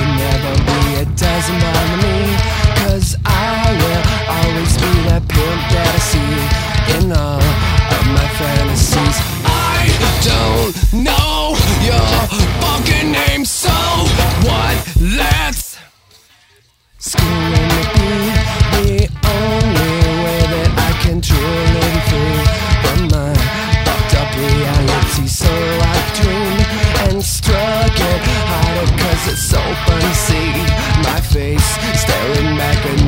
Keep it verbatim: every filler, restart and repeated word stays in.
can never be, it doesn't bother me, 'cause I will always be that pimp that I see in all of my fantasies. I don't know your fucking name, so what? Let's scheming to be the only way that I can truly be free from my fucked up reality. So I dream and struck it harder, 'cause it's so fun to see my face staring back at